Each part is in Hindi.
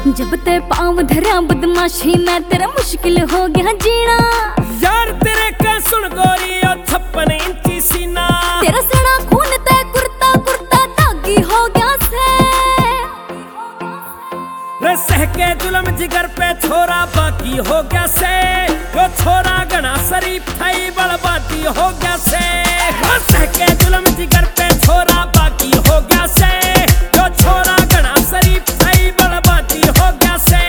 जब ते पाँव धरा बदमाशी में तेरा मुश्किल हो गया जीना। यार तेरे का सुन गोरी और 56 इंची सीना, तेरा सड़ा खून ते कुर्ता कुर्ता दागी हो गया से। रे सह के जुल्म जिगर पे छोरा बाकी हो गया से, जो छोरा घना शरीफ थई बलबाती हो गया से। सह के जुल्म जिगर पे छोरा बाकी हो गया से, जो छोरा घना शरीफ थई बलबाती हो गया से।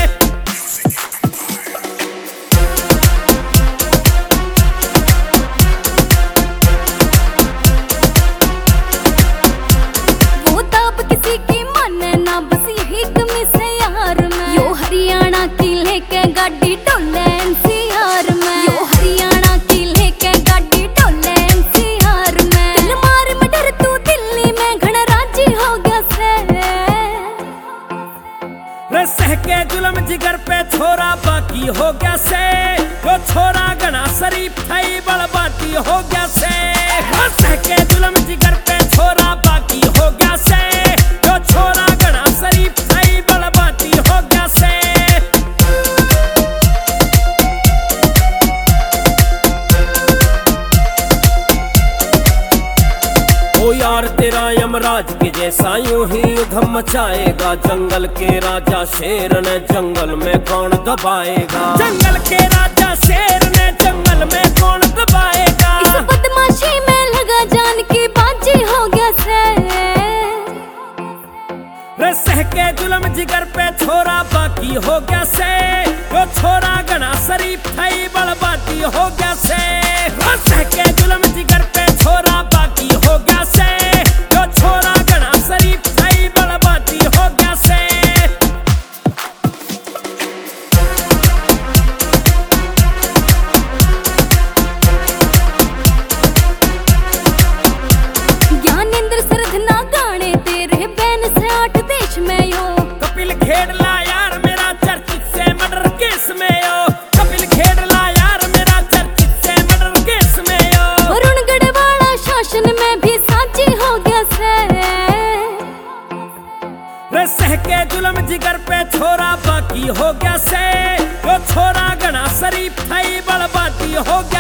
वो ताब किसी की माने ना, बस यही कमी से यार में। यो हरियाणा की लेके गाड़ी टोले NCR में, यो हरियाणा की लेके गाड़ी टोले NCR में। दिल मार में डर तू दिल्ली में घना राजी हो गया से। रे सह के जुल्म जिगर पे छोरा बाकी हो गया से, जो छोरा घना शरीफ थई बलबाती हो गया से। सह के जुल्म जिगर पे छोरा बाकी हो गया से, जो छोरा घना शरीफ थई बलबाती हो गया से। ओ यार तेरा यमराज के जैसा यूं ही उधम मचाएगा, जंगल के राजा शेर ने जंगल में कौन दबाएगा। जंगल के राजा शेर ने जंगल में कौन दबाएगा। इस बदमाशी में लगा जान की बाजी हो गया से। रे सह के जुल्म जिगर पे छोरा बाकी हो गया से, जो छोरा घना शरीफ थई बलबाती हो गया से। सह के जुल्म जिगर पे छोरा बाकी हो गया से, जो छोरा घना शरीफ थई बलबाती हो गया से। ज्ञानेंद्र सरधना गाने तेरे बैन से 8 देश में यो। कपिल खेड़ला यार मेरा चर्चित से मर्डर केस में यो। कपिल खेड़ला यार मेरा चर्चित से मर्डर केस में यो। वरुण गढ़वाला शासन में भी साची हो गया से। रे सह के जुल्म जिगर पे छोरा बाकी हो गया से, जो छोरा घना शरीफ थई बलबाती हो गया।